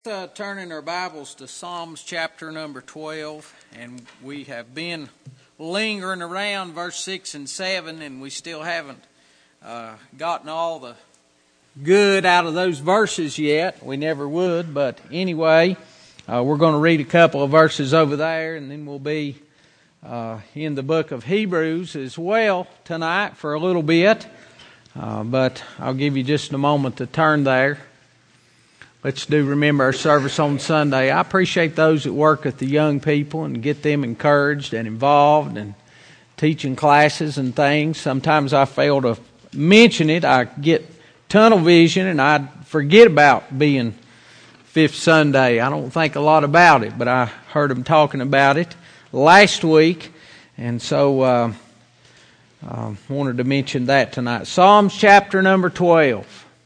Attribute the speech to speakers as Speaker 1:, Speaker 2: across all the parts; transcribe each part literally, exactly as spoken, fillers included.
Speaker 1: Uh, turning our Bibles to Psalms chapter number twelve, and we have been lingering around verse six and seven, and we still haven't uh, gotten all the good out of those verses yet. We never would, but anyway, uh, we're going to read a couple of verses over there, and then we'll be uh, in the book of Hebrews as well tonight for a little bit, uh, but I'll give you just a moment to turn there. Let's do remember our service on Sunday. I appreciate those that work with the young people and get them encouraged and involved and teaching classes and things. Sometimes I fail to mention it. I get tunnel vision and I forget about being Fifth Sunday. I don't think a lot about it, but I heard them talking about it last week, and so uh, I wanted to mention that tonight. Psalms chapter number twelve.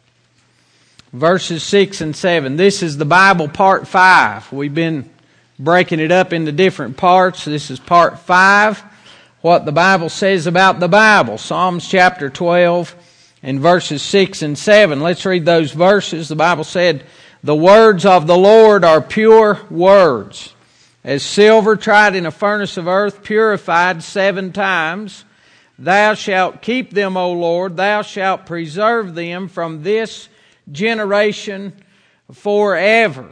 Speaker 1: Verses six and seven. This is the Bible part five. We've been breaking it up into different parts. This is part five. What the Bible says about the Bible. Psalms chapter twelve and verses six and seven. Let's read those verses. The Bible said, "The words of the Lord are pure words, as silver tried in a furnace of earth, purified seven times. Thou shalt keep them, O Lord. Thou shalt preserve them from this generation forever."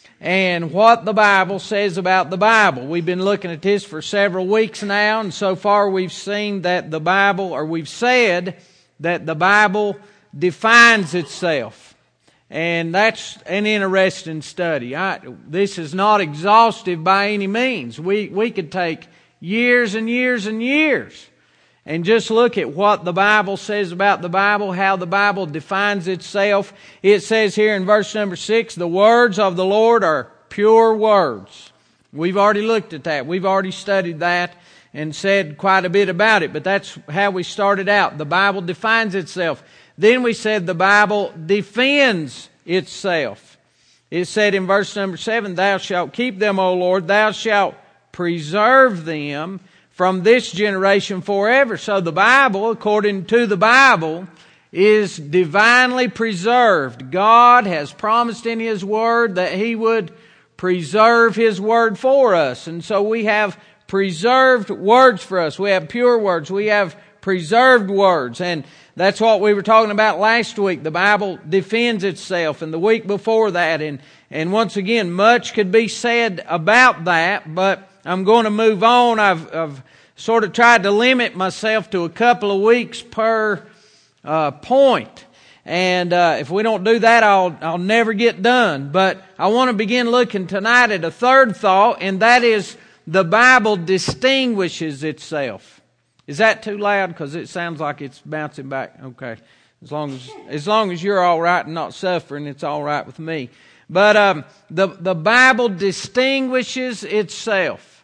Speaker 1: And what the Bible says about the Bible. We've been looking at this for several weeks now, and so far we've seen that the Bible, or we've said that the Bible defines itself. And that's an interesting study. I, this is not exhaustive by any means. We, we could take years and years and years and just look at what the Bible says about the Bible, how the Bible defines itself. It says here in verse number six, "The words of the Lord are pure words." We've already looked at that. We've already studied that and said quite a bit about it. But that's how we started out. The Bible defines itself. Then we said the Bible defends itself. It said in verse number seven, "Thou shalt keep them, O Lord. Thou shalt preserve them from this generation forever." So the Bible, according to the Bible, is divinely preserved. God has promised in His Word that He would preserve His Word for us. And so we have preserved words for us. We have pure words. We have preserved words. And that's what we were talking about last week. The Bible defends itself. And the week before that. And, and once again, much could be said about that, but I'm going to move on. I've, I've sort of tried to limit myself to a couple of weeks per uh, point. And uh, if we don't do that, I'll I'll never get done. But I want to begin looking tonight at a third thought, and that is the Bible distinguishes itself. Is that too loud? Because it sounds like it's bouncing back. Okay. As long as as long as you're all right and not suffering, it's all right with me. But um, the, the Bible distinguishes itself.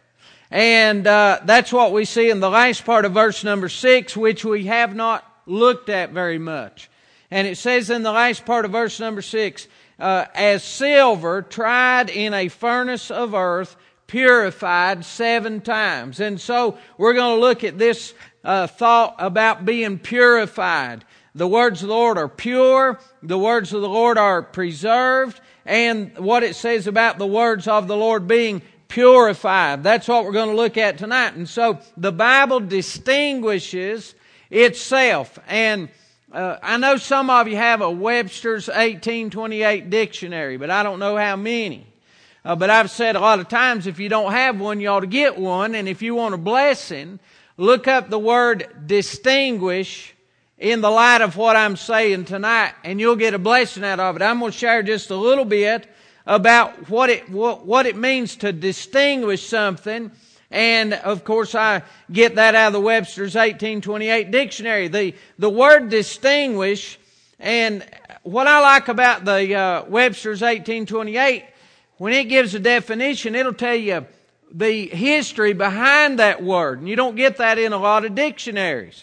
Speaker 1: And uh, that's what we see in the last part of verse number six, which we have not looked at very much. And it says in the last part of verse number six, uh, "As silver tried in a furnace of earth, purified seven times." And so we're going to look at this uh, thought about being purified. The words of the Lord are pure. The words of the Lord are preserved. And what it says about the words of the Lord being purified. That's what we're going to look at tonight. And so the Bible distinguishes itself. And uh, I know some of you have a Webster's eighteen twenty-eight dictionary, but I don't know how many. Uh, but I've said a lot of times, if you don't have one, you ought to get one. And if you want a blessing, look up the word distinguish in the light of what I'm saying tonight, and you'll get a blessing out of it. I'm going to share just a little bit about what it what, what it means to distinguish something. And of course, I get that out of the Webster's eighteen twenty-eight dictionary. The the word distinguish, and what I like about the uh, Webster's eighteen twenty-eight, when it gives a definition, it'll tell you the history behind that word. And you don't get that in a lot of dictionaries.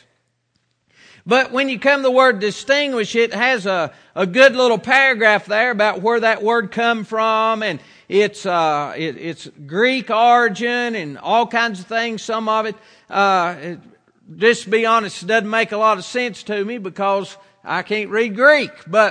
Speaker 1: But when you come to the word distinguish, it has a, a good little paragraph there about where that word come from, and its uh, it, its Greek origin and all kinds of things. Some of it, uh, it, just to be honest, doesn't make a lot of sense to me because I can't read Greek. But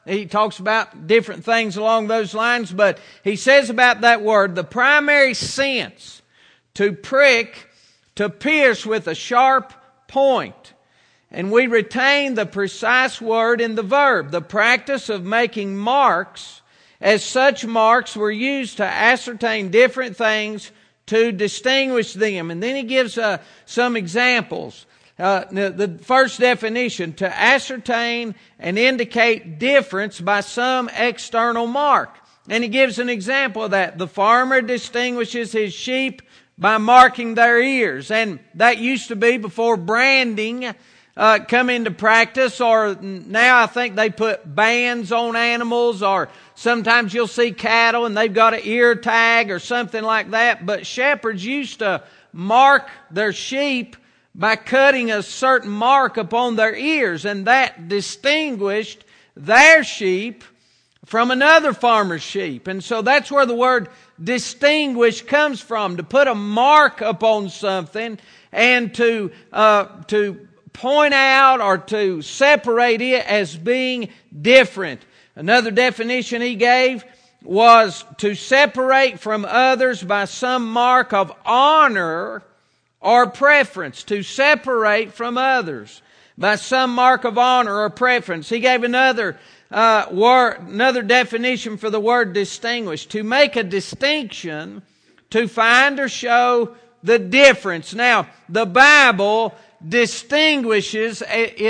Speaker 1: He talks about different things along those lines, but he says about that word, the primary sense, to prick, to pierce with a sharp point. And we retain the precise word in the verb. The practice of making marks, as such marks were used to ascertain different things, to distinguish them. And then he gives uh, some examples. Uh, the, the first definition, to ascertain and indicate difference by some external mark. And he gives an example of that. The farmer distinguishes his sheep by marking their ears. And that used to be before branding uh, come into practice, or now I think they put bands on animals, or sometimes you'll see cattle and they've got an ear tag or something like that. But shepherds used to mark their sheep by cutting a certain mark upon their ears, and that distinguished their sheep from another farmer's sheep. And so that's where the word distinguish comes from, to put a mark upon something and to uh, to point out or to separate it as being different. Another definition he gave was to separate from others by some mark of honor or preference. To separate from others by some mark of honor or preference. He gave another uh, word, another definition for the word distinguish. To make a distinction, to find or show the difference. Now, the Bible distinguishes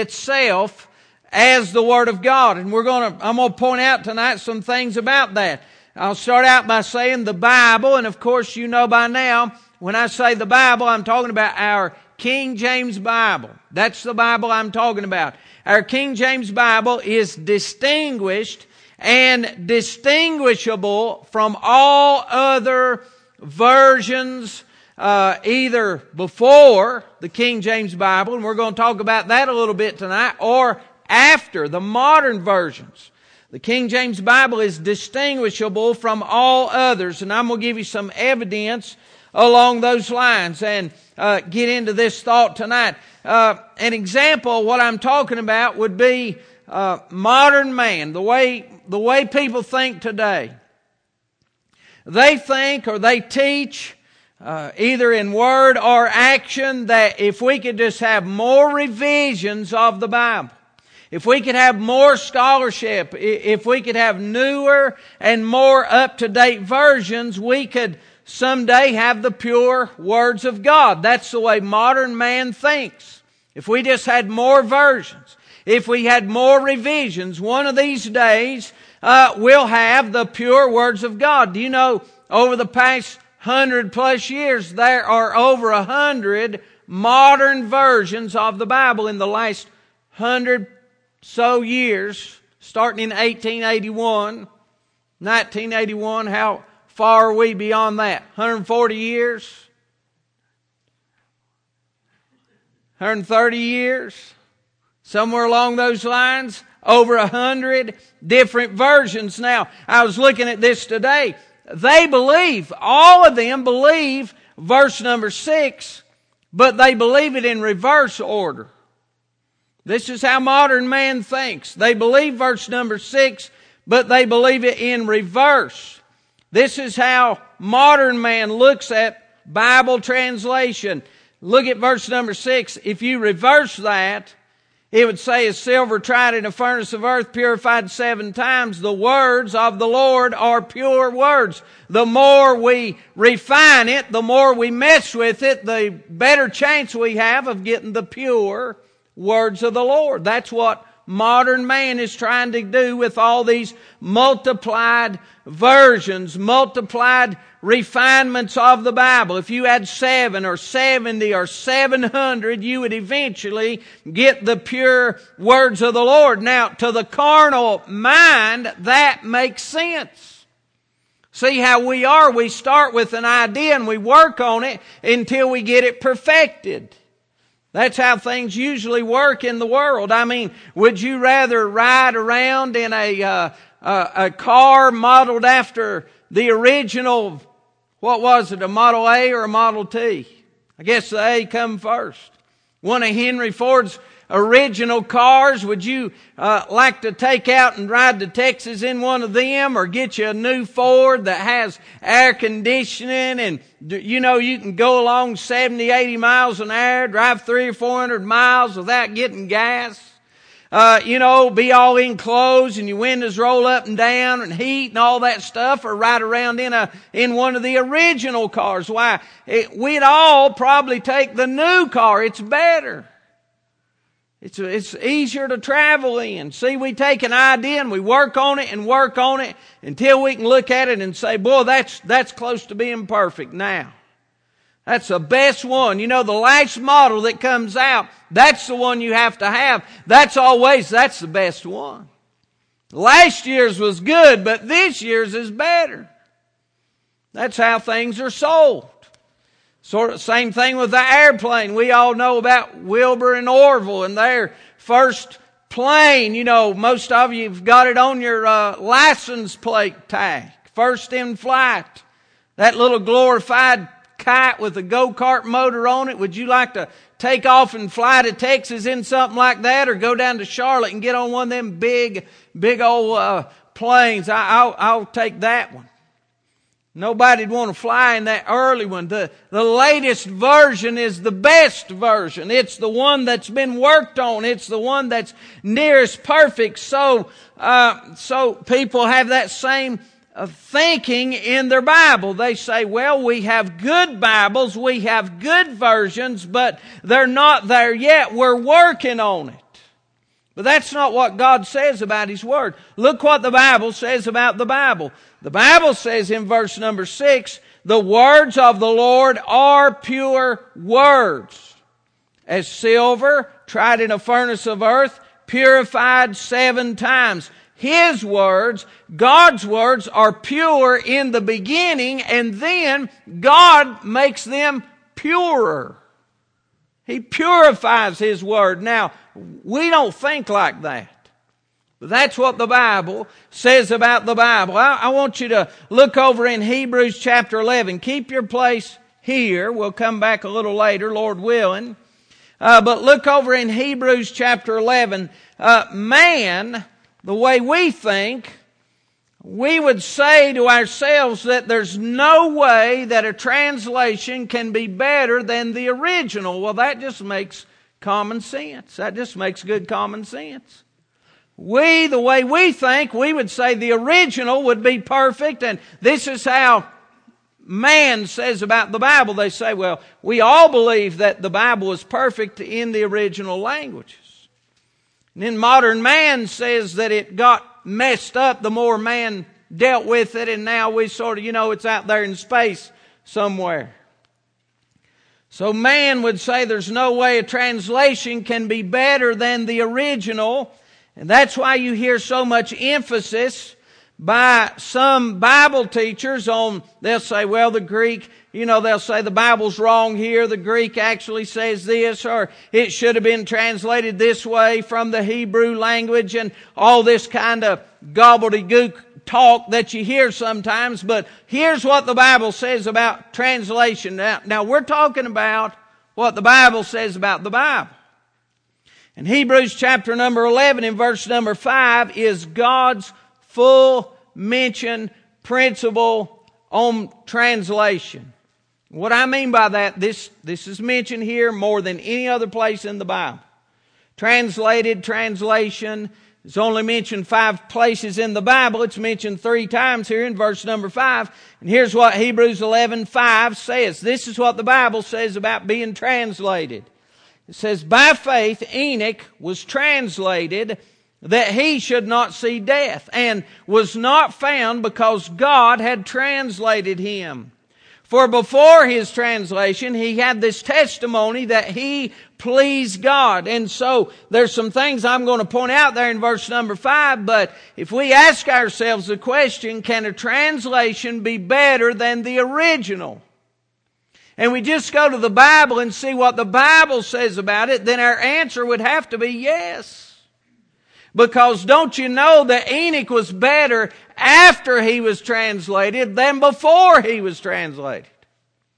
Speaker 1: itself as the Word of God, and we're going to, I'm going to point out tonight some things about that. I'll start out by saying the Bible, and of course you know by now, when I say the Bible, I'm talking about our King James Bible. That's the Bible I'm talking about. Our King James Bible is distinguished and distinguishable from all other versions, uh, either before the King James Bible, and we're going to talk about that a little bit tonight, or after the modern versions. The King James Bible is distinguishable from all others, and I'm going to give you some evidence along those lines and uh, get into this thought tonight. Uh, an example of what I'm talking about would be uh, modern man, the way the way people think today. They think or they teach, uh, either in word or action, that if we could just have more revisions of the Bible, if we could have more scholarship, if we could have newer and more up-to-date versions, we could someday have the pure words of God. That's the way modern man thinks. If we just had more versions, if we had more revisions, one of these days uh, we'll have the pure words of God. Do you know, over the past hundred plus years, there are over a hundred modern versions of the Bible in the last hundred so years, starting in eighteen eighty-one, nineteen eighty-one. How far are we beyond that? one hundred forty years? one hundred thirty years? Somewhere along those lines? Over a hundred different versions. Now, I was looking at this today. They believe, all of them believe verse number six, but they believe it in reverse order. This is how modern man thinks. They believe verse number six, but they believe it in reverse. This is how modern man looks at Bible translation. Look at verse number six. If you reverse that, it would say, as silver tried in a furnace of earth, purified seven times, the words of the Lord are pure words. The more we refine it, the more we mess with it, the better chance we have of getting the pure words of the Lord. That's what modern man is trying to do with all these multiplied versions, multiplied refinements of the Bible. If you had seven or seventy or seven hundred, you would eventually get the pure words of the Lord. Now, to the carnal mind, that makes sense. See how we are? We start with an idea and we work on it until we get it perfected. That's how things usually work in the world. I mean, would you rather ride around in a uh, a, a car modeled after the original, what was it, a Model A or a Model T? I guess the A come first. One of Henry Ford's
Speaker 2: original cars? Would you uh, like to take out and ride to Texas in one of them, or get you a new Ford that has air conditioning and, you know, you can go along seventy, eighty miles an hour, drive three or four hundred miles without getting gas? Uh, you know, be all enclosed and your windows roll up and down and heat and all that stuff, or ride around in a, in one of the original cars? Why? It, we'd all probably take the new car. It's better. It's, it's easier to travel in. See, we take an idea and we work on it and work on it until we can look at it and say, boy, that's, that's close to being perfect now. That's the best one. You know, the last model that comes out, that's the one you have to have. That's always, that's the best one. Last year's was good, but this year's is better. That's how things are sold. Sort of same thing with the airplane. We all know about Wilbur and Orville and their first plane. You know, most of you have got it on your uh, license plate tag. First in flight. That little glorified kite with a go-kart motor on it. Would you like to take off and fly to Texas in something like that, or go down to Charlotte and get on one of them big, big old uh, planes? I, I'll, I'll take that one. Nobody'd want to fly in that early one. The, the latest version is the best version. It's the one that's been worked on. It's the one that's nearest perfect. So, uh, so people have that same of thinking in their Bible. They say, well, we have good Bibles, we have good versions, but they're not there yet. We're working on it. But that's not what God says about His Word. Look what the Bible says about the Bible. The Bible says in verse number six, the words of the Lord are pure words, as silver tried in a furnace of earth, purified seven times. His words, God's words, are pure in the beginning, and then God makes them purer. He purifies His Word. Now, we don't think like that. But that's what the Bible says about the Bible. I, I want you to look over in Hebrews chapter eleven. Keep your place here. We'll come back a little later, Lord willing. Uh, but look over in Hebrews chapter eleven. Uh, man... The way we think, we would say to ourselves that there's no way that a translation can be better than the original. Well, that just makes common sense. That just makes good common sense. We, the way we think, we would say the original would be perfect, and this is how man says about the Bible. They say, well, we all believe that the Bible is perfect in the original languages. And then modern man says that it got messed up the more man dealt with it, and now we sort of, you know, it's out there in space somewhere. So man would say there's no way a translation can be better than the original, and that's why you hear so much emphasis by some Bible teachers on, they'll say, well, the Greek, you know, they'll say the Bible's wrong here. The Greek actually says this, or it should have been translated this way from the Hebrew language, and all this kind of gobbledygook talk that you hear sometimes. But here's what the Bible says about translation. Now, now we're talking about what the Bible says about the Bible. In Hebrews chapter number eleven in verse number five is God's full mention principle on translation. What I mean by that, this, this is mentioned here more than any other place in the Bible. Translated, translation, is only mentioned five places in the Bible. It's mentioned three times here in verse number five. And here's what Hebrews eleven five says. This is what the Bible says about being translated. It says, by faith Enoch was translated that he should not see death, and was not found because God had translated him. For before his translation, he had this testimony that he pleased God. And so there's some things I'm going to point out there in verse number five, but if we ask ourselves the question, can a translation be better than the original? And we just go to the Bible and see what the Bible says about it, then our answer would have to be yes. Because don't you know that Enoch was better after he was translated than before he was translated?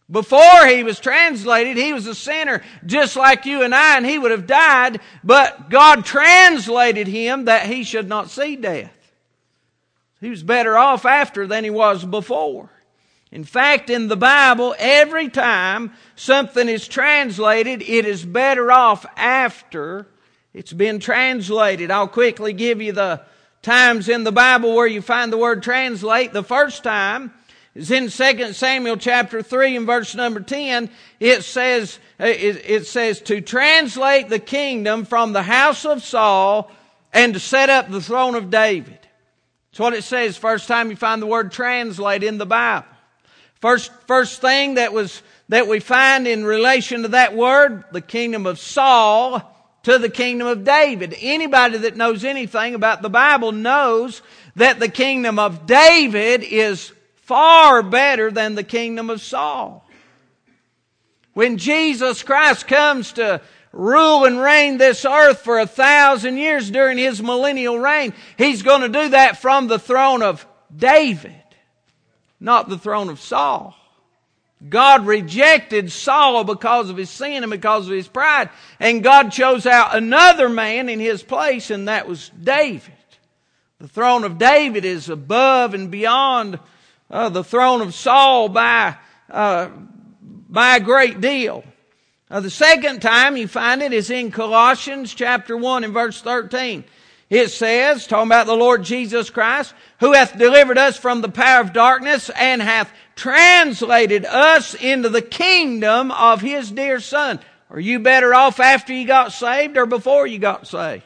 Speaker 2: Before he was translated, he was a sinner just like you and I, and he would have died, but God translated him that he should not see death. He was better off after than he was before. In fact, in the Bible, every time something is translated, it is better off after it's been translated. I'll quickly give you the times in the Bible where you find the word translate. The first time is in Second Samuel chapter three and verse number ten. It says, it says to translate the kingdom from the house of Saul and to set up the throne of David. That's what it says first time you find the word translate in the Bible. First, first thing that was, that we find in relation to that word, the kingdom of Saul to the kingdom of David. Anybody that knows anything about the Bible knows that the kingdom of David is far better than the kingdom of Saul. When Jesus Christ comes to rule and reign this earth for a thousand years during His millennial reign, He's going to do that from the throne of David, not the throne of Saul. God rejected Saul because of his sin and because of his pride, and God chose out another man in his place, and that was David. The throne of David is above and beyond uh, the throne of Saul by uh, by a great deal. Uh, the second time you find it is in Colossians chapter one and verse thirteen. It says, talking about the Lord Jesus Christ, who hath delivered us from the power of darkness and hath translated us into the kingdom of His dear Son. Are you better off after you got saved or before you got saved?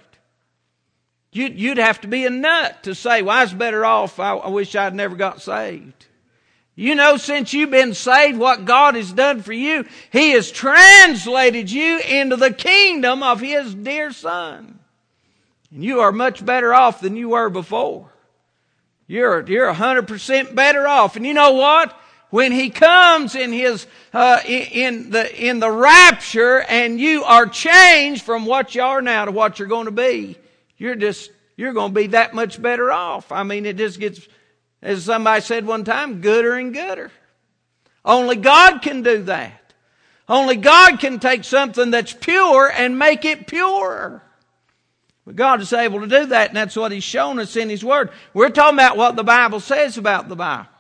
Speaker 2: You'd, you'd have to be a nut to say, well, I was better off. I, I wish I'd never got saved. You know, since you've been saved, what God has done for you, He has translated you into the kingdom of His dear Son. And you are much better off than you were before. You're, you're one hundred percent better off. And you know what? When He comes in His, uh, in the, in the rapture and you are changed from what you are now to what you're going to be, you're just, you're going to be that much better off. I mean, it just gets, as somebody said one time, gooder and gooder. Only God can do that. Only God can take something that's pure and make it purer. But God is able to do that, and that's what He's shown us in His Word. We're talking about what the Bible says about the Bible.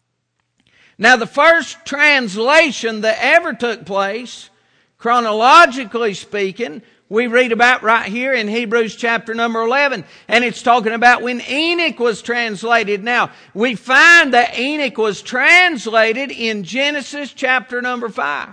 Speaker 2: Now, the first translation that ever took place, chronologically speaking, we read about right here in Hebrews chapter number eleven. And it's talking about when Enoch was translated. Now, we find that Enoch was translated in Genesis chapter number five.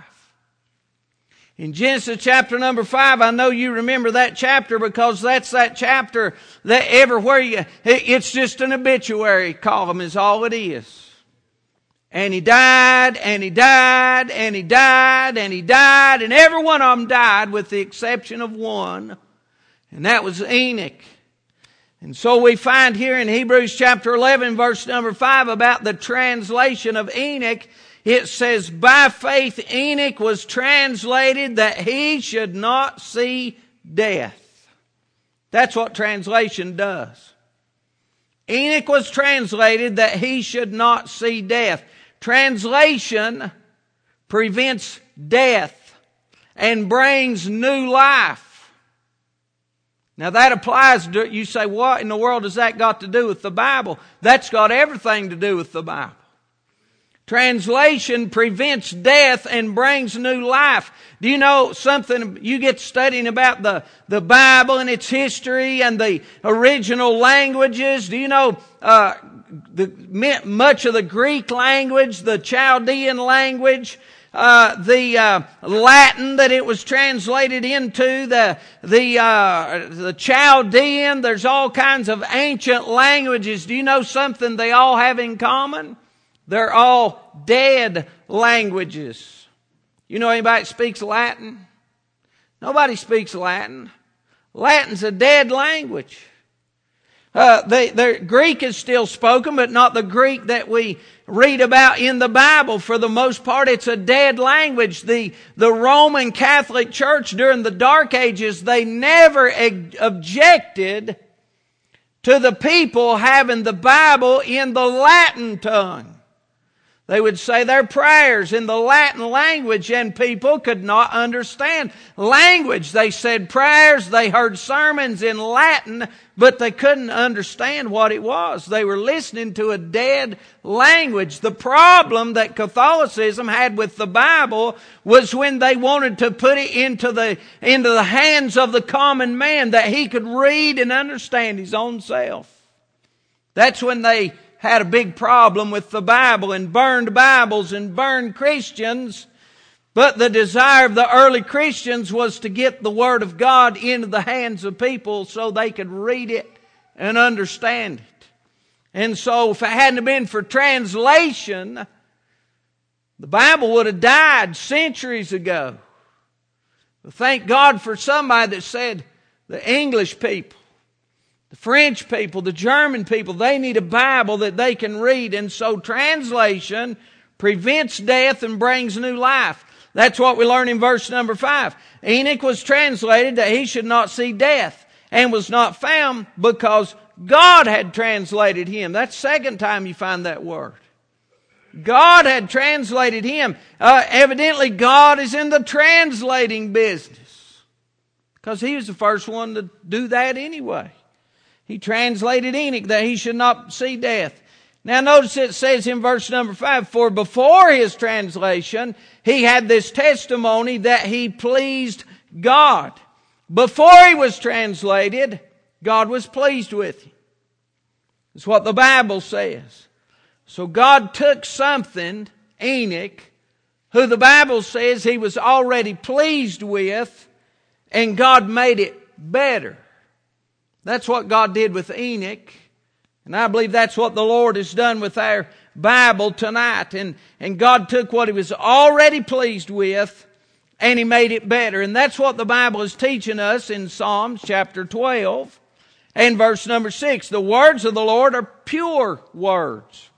Speaker 2: In Genesis chapter number five, I know you remember that chapter because that's that chapter that everywhere you, it's just an obituary column is all it is. And he died, and he died, and he died, and he died, and every one of them died with the exception of one, and that was Enoch. And so we find here in Hebrews chapter eleven, verse number five, about the translation of Enoch. It says, by faith Enoch was translated that he should not see death. That's what translation does. Enoch was translated that he should not see death. Translation prevents death and brings new life. Now that applies to, you say, what in the world has that got to do with the Bible? That's got everything to do with the Bible. Translation prevents death and brings new life. Do you know something? You get studying about the, the Bible and its history and the original languages. Do you know uh, the, much of the Greek language, the Chaldean language, uh, the uh, Latin that it was translated into, the the uh, the Chaldean? There's all kinds of ancient languages. Do you know something they all have in common? They're all dead languages. You know anybody that speaks Latin? Nobody speaks Latin. Latin's a dead language. Uh, they, the Greek is still spoken, but not the Greek that we read about in the Bible. For the most part, it's a dead language. The, the Roman Catholic Church during the Dark Ages, they never ag- objected to the people having the Bible in the Latin tongue. They would say their prayers in the Latin language, and people could not understand language. They said prayers, they heard sermons in Latin, but they couldn't understand what it was. They were listening to a dead language. The problem that Catholicism had with the Bible was when they wanted to put it into the, into the hands of the common man, that he could read and understand his own self. That's when they had a big problem with the Bible and burned Bibles and burned Christians. But the desire of the early Christians was to get the Word of God into the hands of people so they could read it and understand it. And so if it hadn't been for translation, the Bible would have died centuries ago. But thank God for somebody that said the English people, the French people, the German people, they need a Bible that they can read. And so translation prevents death and brings new life. That's what we learn in verse number five. Enoch was translated that he should not see death, and was not found because God had translated him. That's the second time you find that word. God had translated him. Uh, evidently God is in the translating business, because he was the first one to do that anyway. He translated Enoch that he should not see death. Now notice it says in verse number five, for before his translation, he had this testimony that he pleased God. Before he was translated, God was pleased with him. That's what the Bible says. So God took something, Enoch, who the Bible says he was already pleased with, and God made it better. That's what God did with Enoch. And I believe that's what the Lord has done with our Bible tonight. And, and God took what he was already pleased with, and he made it better. And that's what the Bible is teaching us in Psalms chapter twelve and verse number six. The words of the Lord are pure words,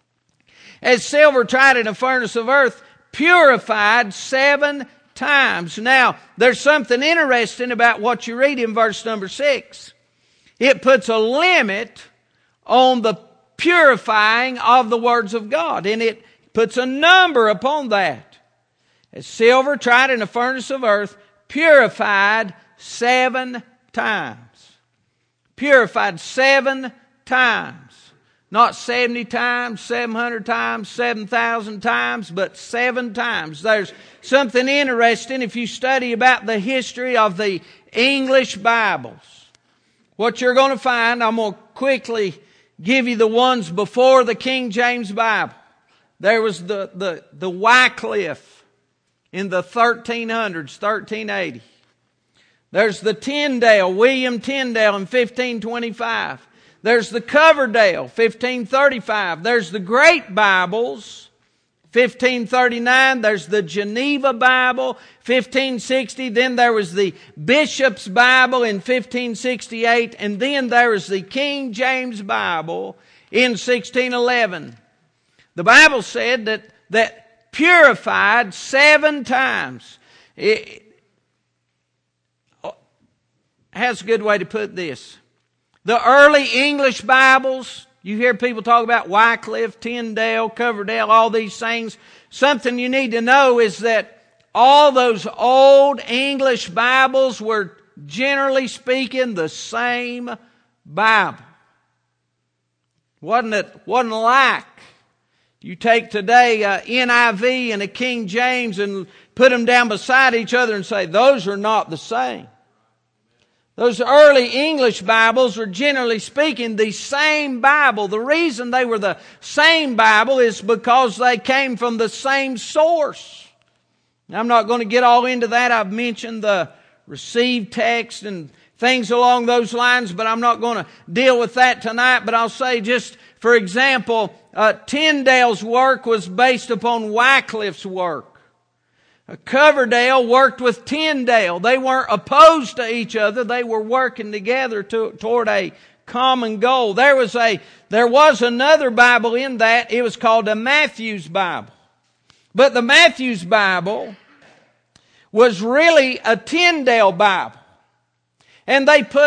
Speaker 2: as silver tried in a furnace of earth, purified seven times. Now, there's something interesting about what you read in verse number six. It puts a limit on the purifying of the words of God, and it puts a number upon that. As silver tried in a furnace of earth, purified seven times. Purified seven times. Not seventy times, seven hundred times, seven thousand times, but seven times. There's something interesting if you study about the history of the English Bibles. What you're going to find, I'm going to quickly give you the ones before the King James Bible. There was the, the, the Wycliffe in the thirteen hundreds, thirteen eighty. There's the Tyndale, William Tyndale in fifteen twenty-five. There's the Coverdale, fifteen thirty-five. There's the Great Bibles, fifteen thirty-nine. There's the Geneva Bible, fifteen sixty. Then there was the Bishop's Bible in fifteen sixty-eight. And then there was the King James Bible in sixteen eleven. The Bible said that, that purified seven times. It has a good way to put this. The early English Bibles, you hear people talk about Wycliffe, Tyndale, Coverdale, all these things. Something you need to know is that all those old English Bibles were, generally speaking, the same Bible. Wasn't it, wasn't like you take today a N I V and a King James and put them down beside each other and say, those are not the same. Those early English Bibles were, generally speaking, the same Bible. The reason they were the same Bible is because they came from the same source. I'm not going to get all into that. I've mentioned the received text and things along those lines, but I'm not going to deal with that tonight. But I'll say, just for example, uh, Tyndale's work was based upon Wycliffe's work. Coverdale worked with Tyndale. They weren't opposed to each other. They were working together to, toward a common goal. There was a, there was another Bible in that. It was called the Matthew's Bible. But the Matthew's Bible was really a Tyndale Bible. And they put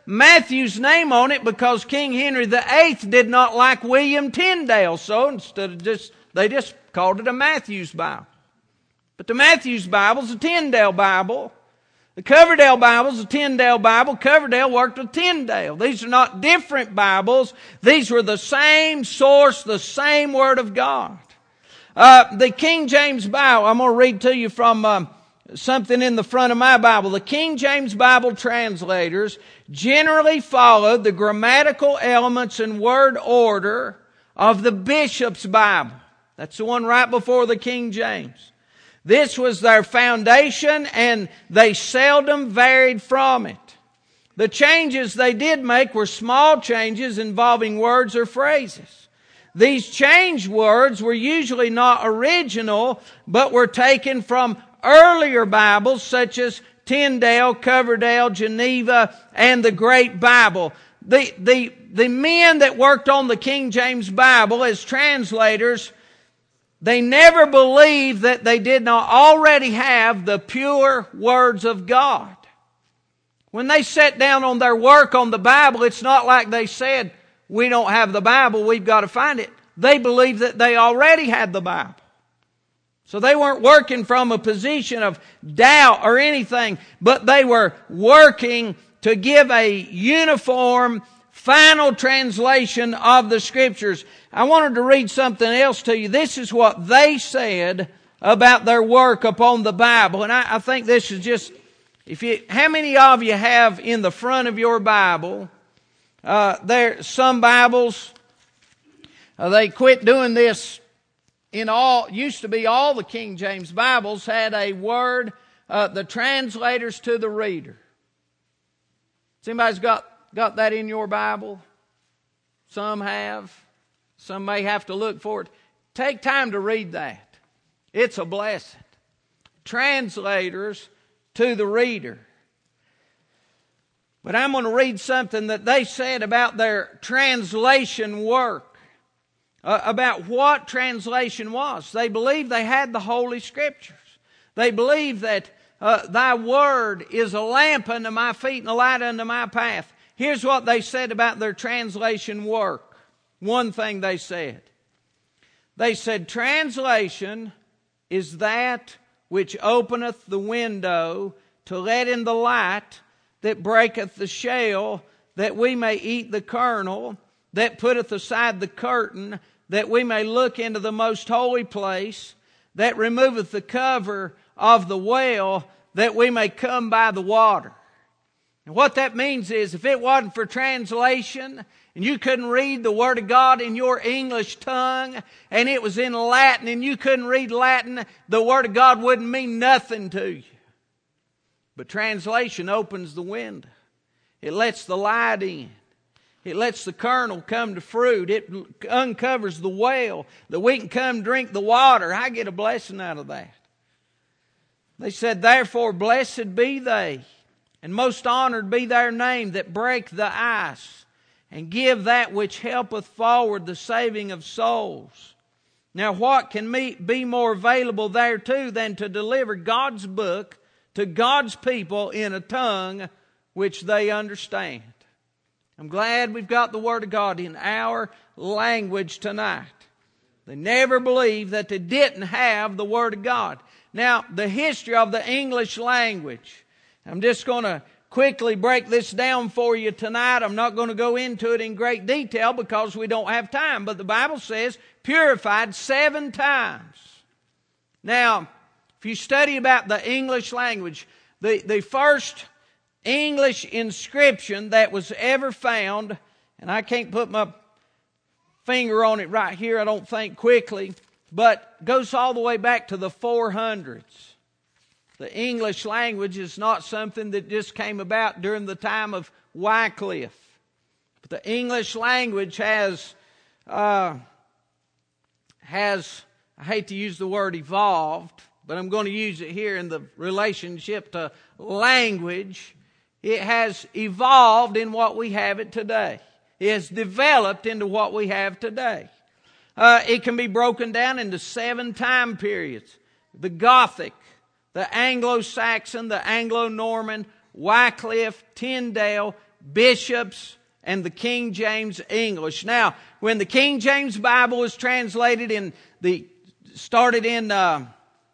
Speaker 2: Matthew's name on it because King Henry the Eighth did not like William Tyndale. So instead of just, they just called it a Matthew's Bible. But the Matthew's Bible's a Tyndale Bible. The Coverdale Bible's a Tyndale Bible. Coverdale worked with Tyndale. These are not different Bibles. These were the same source, the same Word of God. Uh, the King James Bible, I'm going to read to you from um, something in the front of my Bible. The King James Bible translators generally followed the grammatical elements and word order of the Bishop's Bible. That's the one right before the King James. This was their foundation, and they seldom varied from it. The changes they did make were small changes involving words or phrases. These changed words were usually not original, but were taken from earlier Bibles such as Tyndale, Coverdale, Geneva, and the Great Bible. The, the, the men that worked on the King James Bible as translators, they never believed that they did not already have the pure words of God. When they sat down on their work on the Bible, it's not like they said, we don't have the Bible, we've got to find it. They believed that they already had the Bible. So they weren't working from a position of doubt or anything, but they were working to give a uniform, final translation of the Scriptures. I wanted to read something else to you. This is what they said about their work upon the Bible. And I, I think this is just, if you, how many of you have in the front of your Bible, uh, there, some Bibles, uh, they quit doing this in all, used to be all the King James Bibles had a word, uh, the translators to the reader. Has anybody's got, got that in your Bible? Some have. Some may have to look for it. Take time to read that. It's a blessing. Translators to the reader. But I'm going to read something that they said about their translation work. Uh, about what translation was. They believed they had the Holy Scriptures. They believed that uh, Thy Word is a lamp unto my feet and a light unto my path. Here's what they said about their translation work. One thing they said. They said, translation is that which openeth the window to let in the light that breaketh the shell, that we may eat the kernel, that putteth aside the curtain, that we may look into the most holy place, that removeth the cover of the well, that we may come by the water. And what that means is, if it wasn't for translation, and you couldn't read the Word of God in your English tongue, and it was in Latin, and you couldn't read Latin, the Word of God wouldn't mean nothing to you. But translation opens the window. It lets the light in. It lets the kernel come to fruit. It uncovers the well that we can come drink the water. I get a blessing out of that. They said, therefore, blessed be they, and most honored be their name that break the ice, and give that which helpeth forward the saving of souls. Now what can be more available thereto than to deliver God's book to God's people in a tongue which they understand? I'm glad we've got the Word of God in our language tonight. They never believed that they didn't have the Word of God. Now, the history of the English language, I'm just going to quickly break this down for you tonight. I'm not going to go into it in great detail because we don't have time. But the Bible says purified seven times. Now, if you study about the English language, the, the first English inscription that was ever found, and I can't put my finger on it right here, I don't think quickly, but goes all the way back to the four hundreds. The English language is not something that just came about during the time of Wycliffe. But the English language has, uh, has, I hate to use the word evolved, but I'm going to use it here in the relationship to language. It has evolved in what we have it today. It has developed into what we have today. Uh, it can be broken down into seven time periods. The Gothic, the Anglo-Saxon, the Anglo-Norman, Wycliffe, Tyndale, bishops, and the King James English. Now, when the King James Bible was translated in the, started in uh,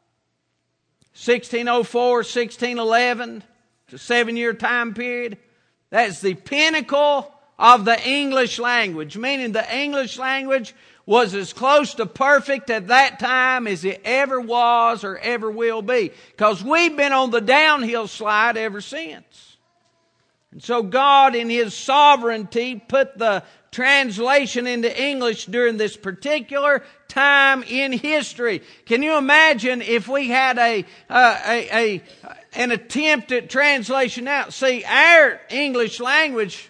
Speaker 2: sixteen oh four, sixteen eleven, it's a seven-year time period. That's the pinnacle of the English language, meaning the English language was as close to perfect at that time as it ever was or ever will be. Because we've been on the downhill slide ever since. And so God in His sovereignty put the translation into English during this particular time in history. Can you imagine if we had a, uh, a, a an attempt at translation out? See, our English language,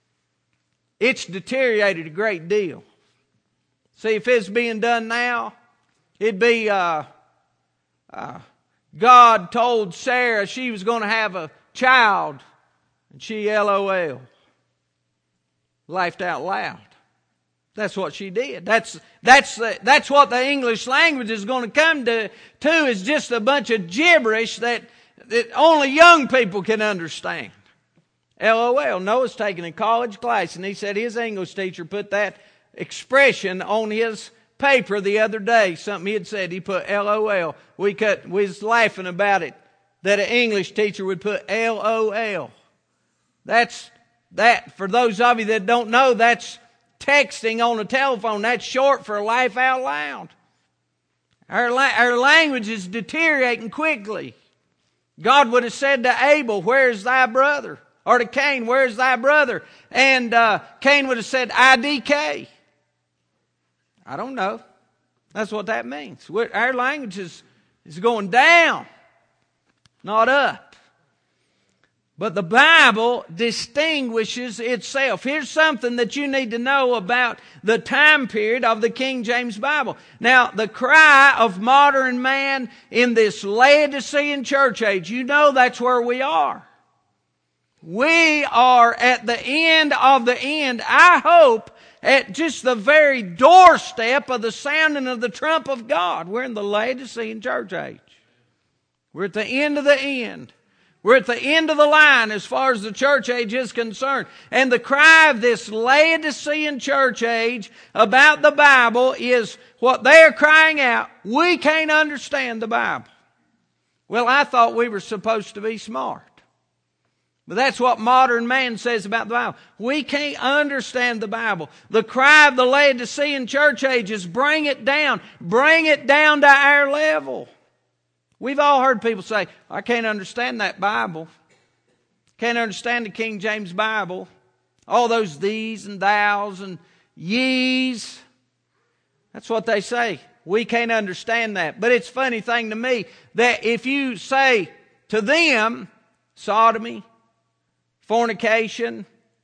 Speaker 2: it's deteriorated a great deal. See, if it's being done now, it'd be, uh, uh, God told Sarah she was going to have a child, and she LOL. Laughed out loud. That's what she did. That's, that's, the, that's what the English language is going to come to, to is just a bunch of gibberish that, that only young people can understand. LOL. Noah's taking a college class, and he said his English teacher put that expression on his paper the other day. Something he had said. He put LOL. We cut, we was laughing about it. That an English teacher would put LOL. That's, that, for those of you that don't know, that's texting on a telephone. That's short for laugh out loud. Our, la- our language is deteriorating quickly. God would have said to Abel, "Where's thy brother?" Or to Cain, "Where's thy brother?" And uh, Cain would have said, I D K. I don't know. That's what that means. We're, our language is, is going down, not up. But the Bible distinguishes itself. Here's something that you need to know about the time period of the King James Bible. Now, the cry of modern man in this Laodicean church age, you know that's where we are. We are at the end of the end. I hope at just the very doorstep of the sounding of the trump of God. We're in the Laodicean church age. We're at the end of the end. We're at the end of the line as far as the church age is concerned. And the cry of this Laodicean church age about the Bible is what they're crying out. We can't understand the Bible. Well, I thought we were supposed to be smart. But that's what modern man says about the Bible. We can't understand the Bible. The cry of the Laodicean church age is bring it down. Bring it down to our level. We've all heard people say, I can't understand that Bible. Can't understand the King James Bible. All those these and thous and yees. That's what they say. We can't understand that. But it's a funny thing to me that if you say to them, sodomy, fornication,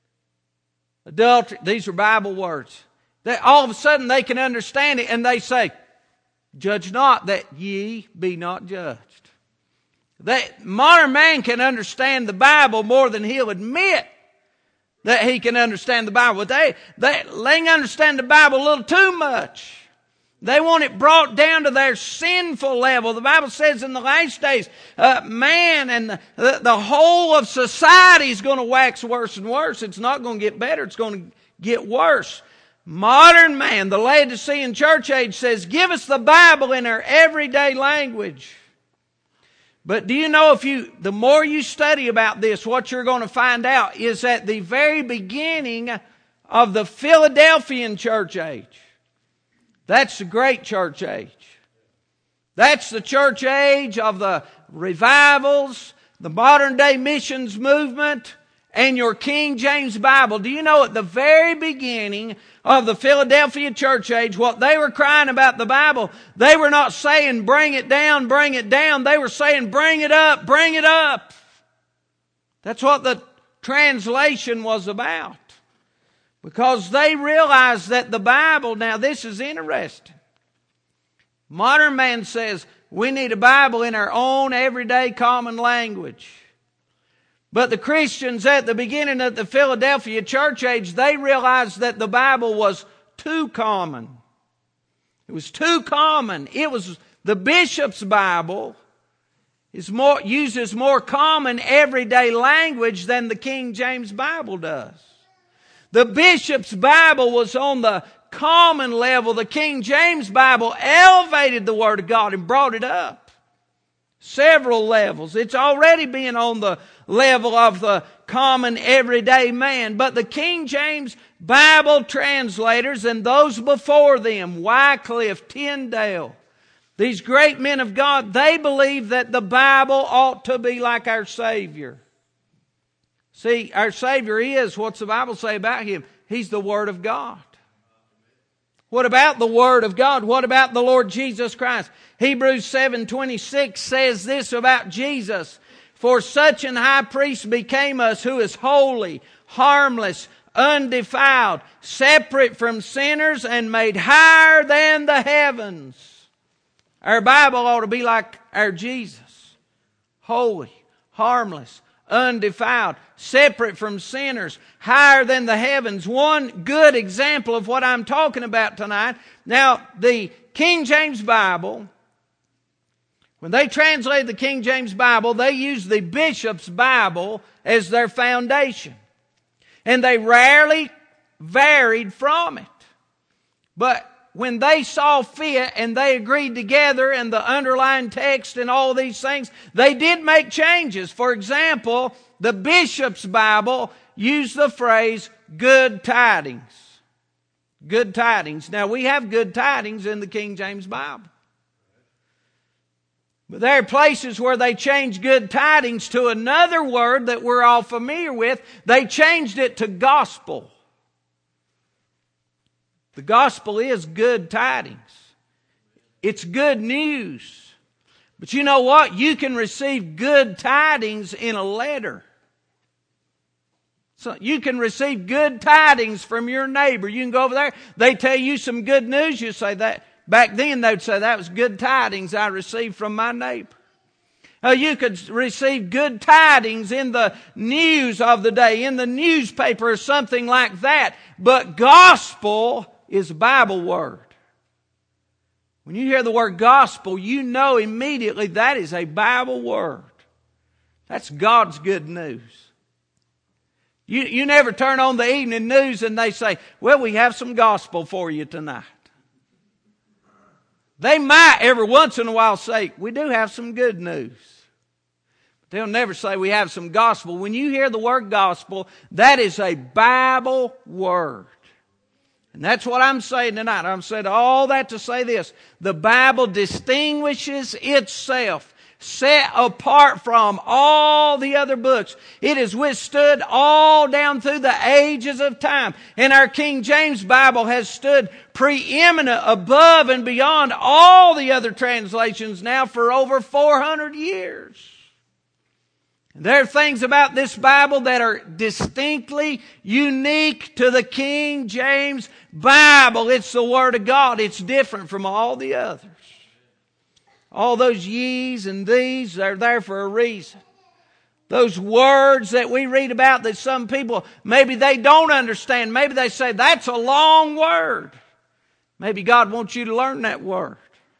Speaker 2: adultery, these are Bible words. That all of a sudden they can understand it and they say, judge not that ye be not judged. That modern man can understand the Bible more than he'll admit that he can understand the Bible. But they, they, they can understand the Bible a little too much. They want it brought down to their sinful level. The Bible says in the last days, uh, man and the, the, the whole of society is going to wax worse and worse. It's not going to get better. It's going to get worse. Modern man, the Laodicean church age says, give us the Bible in our everyday language. But do you know if you, the more you study about this, what you're going to find out is at the very beginning of the Philadelphian church age. That's the great church age. That's the church age of the revivals, the modern day missions movement, and your King James Bible. Do you know at the very beginning of the Philadelphia church age, what they were crying about the Bible, they were not saying bring it down, bring it down. They were saying bring it up, bring it up. That's what the translation was about. Because they realized that the Bible, now this is interesting. Modern man says we need a Bible in our own everyday common language. But the Christians at the beginning of the Philadelphia church age, they realized that the Bible was too common. It was too common. It was the bishop's Bible. is more, uses more common everyday language than the King James Bible does. The Bishop's Bible was on the common level. The King James Bible elevated the Word of God and brought it up several levels. It's already been on the level of the common everyday man. But the King James Bible translators and those before them, Wycliffe, Tyndale, these great men of God, they believe that the Bible ought to be like our Savior. See, our Savior is, what's the Bible say about Him? He's the Word of God. What about the Word of God? What about the Lord Jesus Christ? Hebrews seven twenty-six says this about Jesus. For such an high priest became us, who is holy, harmless, undefiled, separate from sinners, and made higher than the heavens. Our Bible ought to be like our Jesus. Holy, harmless, undefiled, separate from sinners, higher than the heavens. One good example of what I'm talking about tonight. Now, the King James Bible, when they translated the King James Bible, they used the Bishop's Bible as their foundation. And they rarely varied from it. But when they saw fit and they agreed together and the underlying text and all these things, they did make changes. For example, the Bishop's Bible used the phrase good tidings. Good tidings. Now, we have good tidings in the King James Bible. But there are places where they changed good tidings to another word that we're all familiar with. They changed it to gospel. The gospel is good tidings. It's good news. But you know what? You can receive good tidings in a letter. So you can receive good tidings from your neighbor. You can go over there. They tell you some good news. You say that. Back then they'd say that was good tidings I received from my neighbor. Uh, you could receive good tidings in the news of the day, in the newspaper or something like that. But gospel is a Bible word. When you hear the word gospel, you know immediately that is a Bible word. That's God's good news. You, you never turn on the evening news and they say, well, we have some gospel for you tonight. They might every once in a while say, we do have some good news. But they'll never say we have some gospel. When you hear the word gospel, that is a Bible word. And that's what I'm saying tonight. I'm saying all that to say this. The Bible distinguishes itself, set apart from all the other books. It has withstood all down through the ages of time. And our King James Bible has stood preeminent above and beyond all the other translations now for over four hundred years. There are things about this Bible that are distinctly unique to the King James Bible. It's the Word of God. It's different from all the others. All those ye's and these, they're there for a reason. Those words that we read about that some people, maybe they don't understand. Maybe they say, that's a long word. Maybe God wants you to learn that word.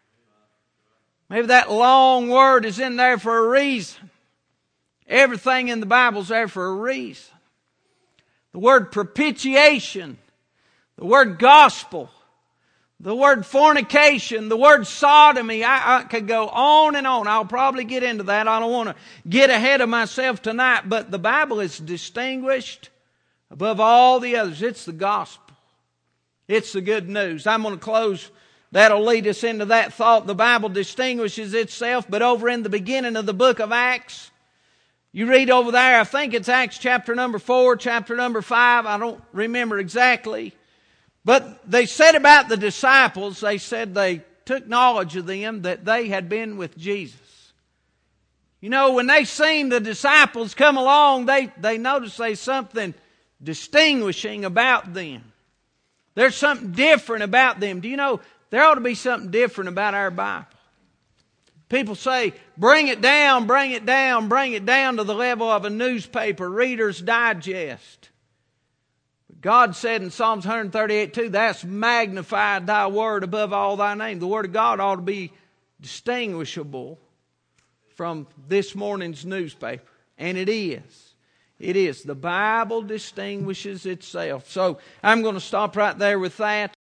Speaker 2: Maybe that long word is in there for a reason. Everything in the Bible is there for a reason. The word propitiation, the word gospel, the word fornication, the word sodomy. I, I could go on and on. I'll probably get into that. I don't want to get ahead of myself tonight. But the Bible is distinguished above all the others. It's the gospel. It's the good news. I'm going to close. That'll lead us into that thought. The Bible distinguishes itself. But over in the beginning of the book of Acts, you read over there, I think it's Acts chapter number four, chapter number five. I don't remember exactly. But they said about the disciples, they said they took knowledge of them that they had been with Jesus. You know, when they seen the disciples come along, they, they noticed there's something distinguishing about them. There's something different about them. Do you know, there ought to be something different about our Bible. People say, bring it down, bring it down, bring it down to the level of a newspaper, Reader's Digest. God said in Psalms one thirty-eight two, that's magnified thy word above all thy name. The word of God ought to be distinguishable from this morning's newspaper. And it is. It is. The Bible distinguishes itself. So I'm going to stop right there with that.